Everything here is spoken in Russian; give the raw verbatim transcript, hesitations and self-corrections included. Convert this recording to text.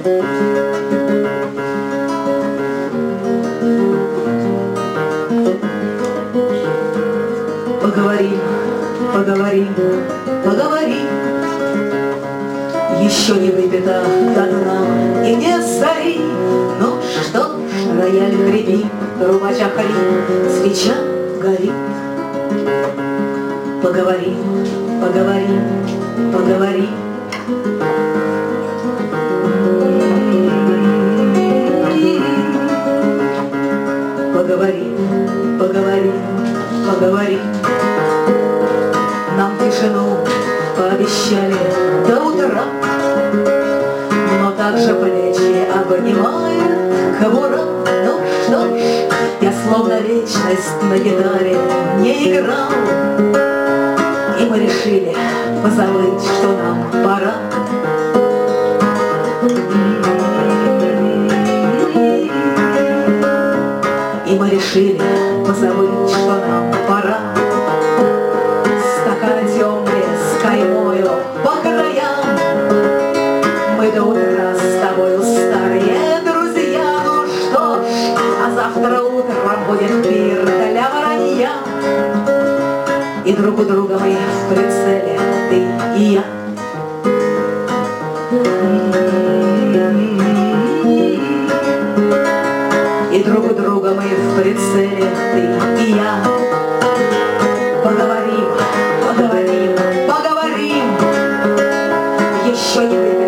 Поговорим, поговорим, поговорим. Еще не выпито до дна и не сори. Ну что ж, рояль хрипит, труба чахлит, свеча горит. Поговорим, поговорим, поговорим. Поговорим, поговорим, поговорим. Нам тишину пообещали до утра, но также плечи обнимает кобура. Ну что ж, я словно вечность на гитаре не играл, и мы решили позабыть, что нам пора. И мы решили позабыть, что нам пора. Стаканы темные с каймою по краям. Мы до утра с тобою старые друзья. Ну что ж, а завтра утром будет пир для воронья. И друг у друга мы в прицеле, ты и я. И друг у друга мы в прицеле, ты и я. Поговорим, поговорим, поговорим. Еще не выпили